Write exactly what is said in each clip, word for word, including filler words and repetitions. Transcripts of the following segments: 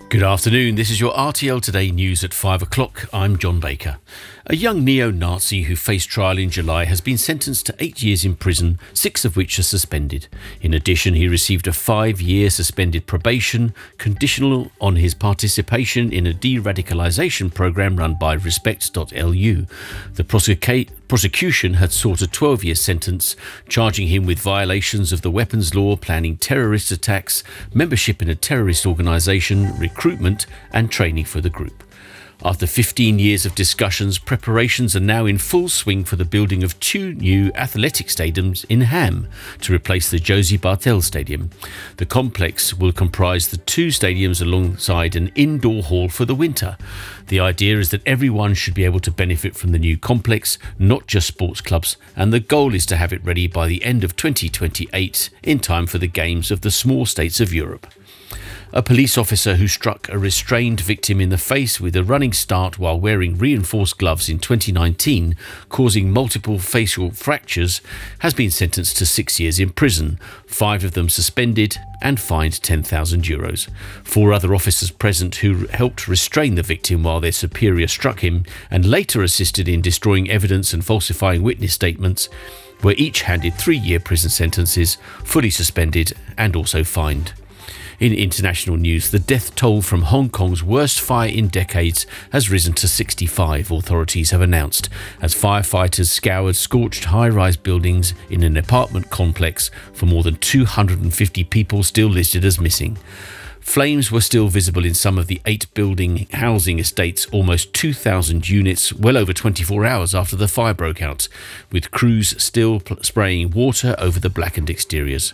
Good afternoon, this is your R T L Today news at five o'clock. I'm John Baker. A young neo-Nazi who faced trial in July has been sentenced to eight years in prison, six of which are suspended. In addition, he received a five-year suspended probation, conditional on his participation in a de-radicalisation programme run by Respect dot L U. The prosecution Prosecution had sought a twelve-year sentence, charging him with violations of the weapons law, planning terrorist attacks, membership in a terrorist organisation, recruitment and training for the group. After fifteen years of discussions, preparations are now in full swing for the building of two new athletic stadiums in Ham to replace the Josie Bartel Stadium. The complex will comprise the two stadiums alongside an indoor hall for the winter. The idea is that everyone should be able to benefit from the new complex, not just sports clubs, and the goal is to have it ready by the end of twenty twenty-eight in time for the Games of the Small States of Europe. A police officer who struck a restrained victim in the face with a running start while wearing reinforced gloves in twenty nineteen, causing multiple facial fractures, has been sentenced to six years in prison, five of them suspended and fined ten thousand euros. Four other officers present who helped restrain the victim while their superior struck him and later assisted in destroying evidence and falsifying witness statements were each handed three-year prison sentences, fully suspended and also fined. In international news, the death toll from Hong Kong's worst fire in decades has risen to sixty-five, authorities have announced, as firefighters scoured scorched high-rise buildings in an apartment complex for more than two hundred fifty people still listed as missing. Flames were still visible in some of the eight-building housing estates, almost two thousand units, well over twenty-four hours after the fire broke out, with crews still spraying water over the blackened exteriors.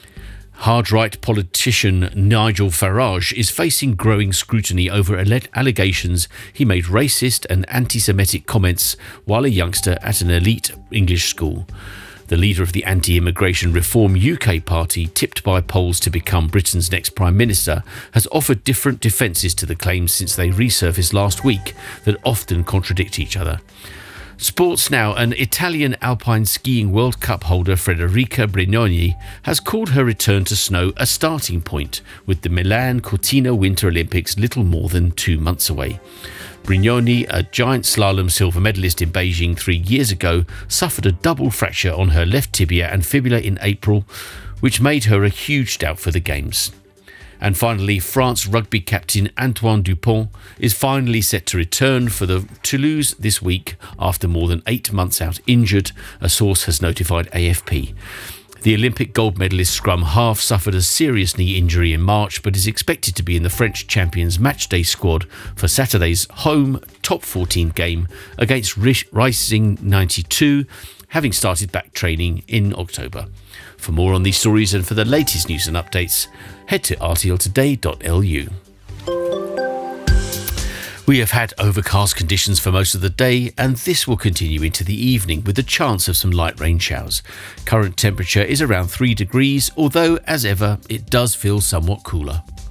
Hard-right politician Nigel Farage is facing growing scrutiny over allegations he made racist and anti-Semitic comments while a youngster at an elite English school. The leader of the anti-immigration Reform U K party, tipped by polls to become Britain's next Prime Minister, has offered different defences to the claims since they resurfaced last week that often contradict each other. Sports now, an Italian alpine skiing World Cup holder Federica Brignoni has called her return to snow a starting point, with the Milan Cortina Winter Olympics little more than two months away. Brignoni, a giant slalom silver medalist in Beijing three years ago, suffered a double fracture on her left tibia and fibula in April, which made her a huge doubt for the Games. And finally, France rugby captain Antoine Dupont is finally set to return for the Toulouse this week after more than eight months out injured, a source has notified A F P. The Olympic gold medalist scrum half suffered a serious knee injury in March but is expected to be in the French champions matchday squad for Saturday's home top fourteen game against Rising ninety-two, having started back training in October. For more on these stories and for the latest news and updates, head to r t l today dot l u. We have had overcast conditions for most of the day, and this will continue into the evening with the chance of some light rain showers. Current temperature is around three degrees, although, as ever, it does feel somewhat cooler.